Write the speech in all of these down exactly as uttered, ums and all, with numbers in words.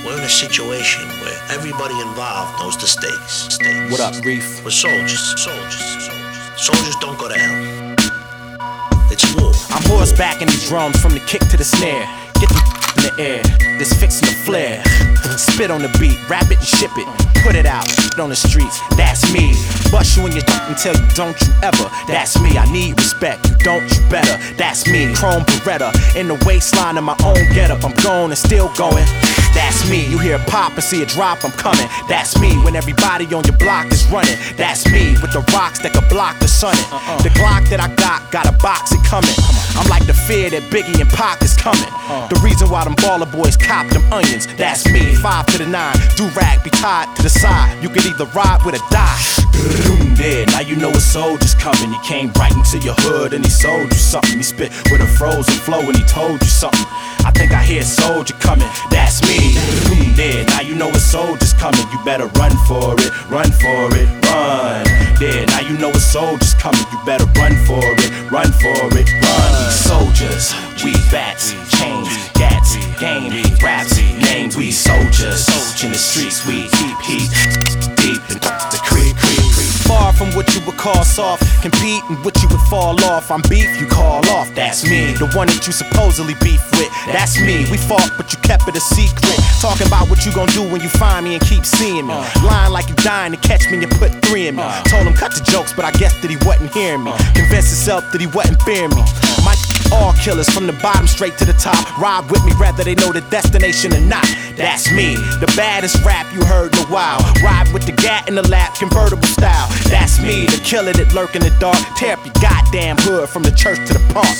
We're in a situation where everybody involved knows the stakes. stakes. What up, Reef? We're soldiers. Soldiers. Soldiers. Soldiers don't go to hell. It's war. I'm horsebacking these drums from the kick to the snare. Get the in the air, this fixing the flare. Spit on the beat, rap it and ship it. Put it out, put it on the streets, that's me. Bust you in your and tell you don't you ever. That's me, I need respect, you don't you better. That's me, Chrome Beretta in the waistline of my own getup. I'm going and still going. That's me, you hear a pop and see a drop, I'm coming. That's me, when everybody on your block is running. That's me, with the rocks that could block the sun. The Glock that I got, got a box it coming. I'm like the fear that Biggie and Pac is coming. The reason why them baller boys cop them onions. That's me, five to the nine, do-rag be tied to the side. You could either ride with or die. There, now you know a soldier's coming. He came right into your hood and he sold you something. He spit with a frozen flow and he told you something. I think I hear a soldier coming, that's me. There, now you know a soldier's coming. You better run for it, run for it, run. There, now you know a soldier's coming. You better run for it, run for it, run. Soldiers, we bats, chains, gats, game, raps, names. We soldiers, in the streets we keep heat deep in the creek, creek, creek. Far from what you would call soft, compete and what you would fall off. I'm beef, you call off, that's me. The one that you supposedly beef with, that's me. We fought, but you kept it a secret. Talking about what you gon' do when you find me and keep seeing me. Lying like you dying to catch me and you put three in me. Told him cut the jokes, but I guess that he wasn't hearing me. Convinced himself that he wasn't fearing me. My all killers from the bottom straight to the top. Ride with me rather they know the destination or not. That's me, the baddest rap you heard in a while. Ride with the gat in the lap, convertible style. That's me, the killer that lurk in the dark. Tear up your goddamn hood from the church to the park.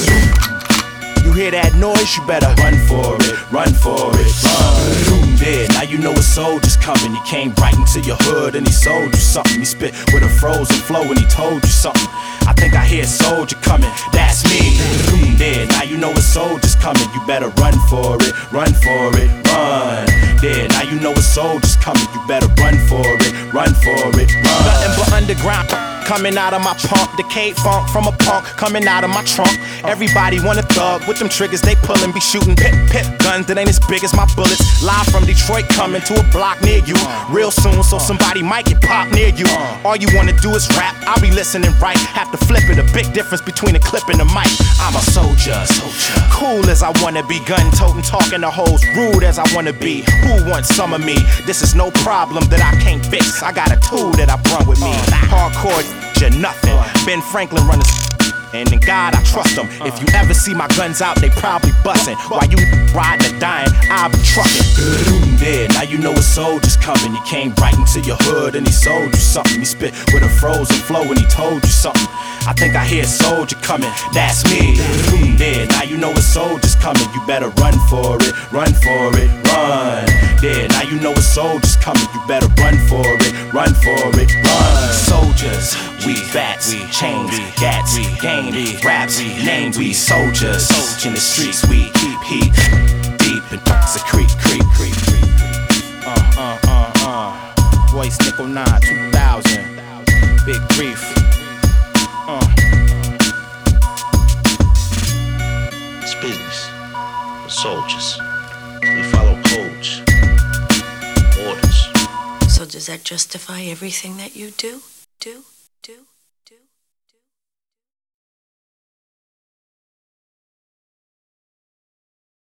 You hear that noise, you better run for it, run for it, run. There, now you know a soldier's coming. He came right into your hood and he sold you something. He spit with a frozen flow and he told you something. I think I hear a soldier coming, that's me. There, now you know a soldier's coming. You better run for it, run for it, run. There, now you know a soldier's coming. You better run for it, run for it, run. Nothing but underground coming out of my pump. Decayed funk from a punk coming out of my trunk. Everybody want a thug with them triggers they pullin'. Be shooting pip pip guns that ain't as big as my bullets. Live from Detroit coming to a block near you real soon, so somebody might get popped near you. All you wanna do is rap, I'll be listening right. Have to flip it, a big difference between a clip and a mic. I'm a soldier, soldier. Cool as I wanna be, gun toting, talking to hoes, rude as I wanna be. Who wants some of me? This is no problem that I can't fix. I got a tool that I brought with me. Hardcore, you're nothing. Ben Franklin running. And in God I trust them. If you ever see my guns out, they probably bustin'. While you riding or dying, I'll be truckin'. There, now you know a soldier's coming. He came right into your hood and he sold you something. He spit with a frozen flow and he told you something. I think I hear a soldier coming, that's me. There, now you know a soldier's coming. You better run for it, run for it, run. There, now you know a soldier's coming. You better run for it, run for it, run. Soldiers, we bats, chains, gats, game, raps, names. We soldiers, in the streets we keep heat deep in the creek, creek, creek, creek. Uh, uh, uh, uh. Voice Nickel nine, two thousand. Big Reef. Uh. It's business. We're soldiers. We follow codes, orders. So does that justify everything that you do? Do? Do?